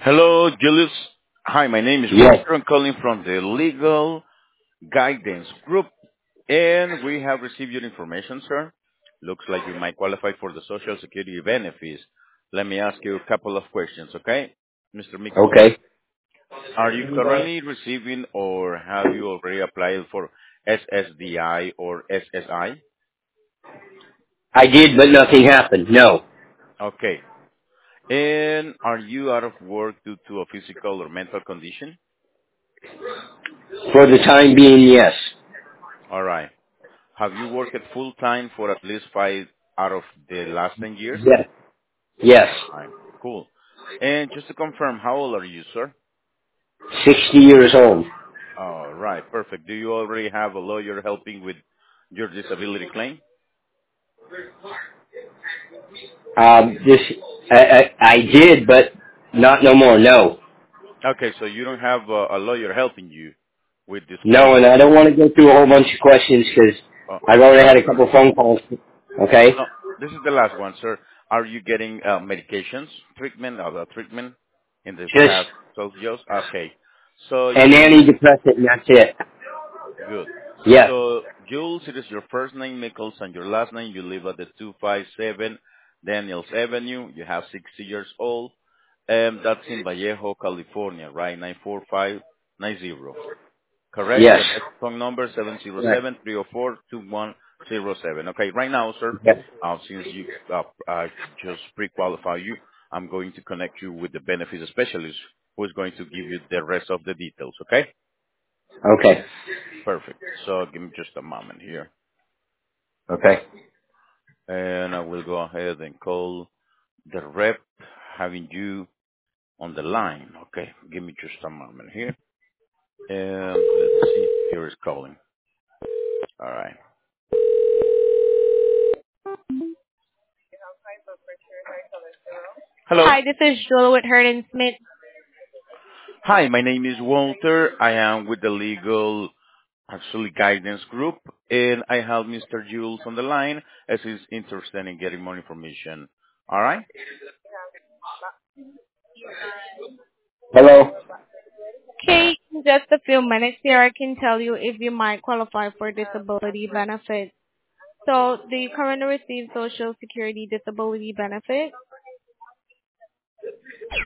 Hello, Julius. Hi, my name is Yes. Walter. I'm calling from the Legal Guidance Group, and we have received your information, sir. Looks like you might qualify for the Social Security benefits. Let me ask you a couple of questions, okay? Mr. Mickelson, Okay. are you currently receiving or have you already applied for SSDI or SSI? I did, but nothing happened. No. Okay. And are you out of work due to a physical or mental condition? For the time being, yes. All right. Have you worked full time for at least 5 out of the last 10 years? Yes. Yes. All right, cool. And just to confirm, how old are you, sir? 60 years old. All right, perfect. Do you already have a lawyer helping with your disability claim? This, I did, but not no more. No. Okay, so you don't have a lawyer helping you with this No, claim. and I don't want to go through a whole bunch of questions because I've already No, had a sir. couple phone calls. Okay? No, this is the last one, sir. Are you getting medications, treatment, other treatment in the Just past 12 years? Okay. So an Jules, antidepressant and that's it. good. Yes. So, Jules, it is your first name, Nichols, and your last name. You live at the 257 Daniels Avenue. You have 60 years old. That's in Vallejo, California, right? 94590. Correct? Yes. Your next phone number, Right. 707-304-2107. Okay, right now, sir, Yes. since you just pre-qualify you, I'm going to connect you with the benefits specialist who is going to give you the rest of the details, okay? Okay. Perfect. So give me just a moment here. Okay. And I will go ahead and call the rep having you on the line. Okay, give me just a moment here. And let's see, here is calling. All right. Hello. Hi, this is Joel with Hurd and Smith. Hi, my name is Walter. I am with the legal, actually, guidance group, and I have Mr. Jules on the line as he's interested in getting more information. All right? Hello? Okay, in just a few minutes here, I can tell you if you might qualify for disability benefits. So, do you currently receive Social Security disability benefit?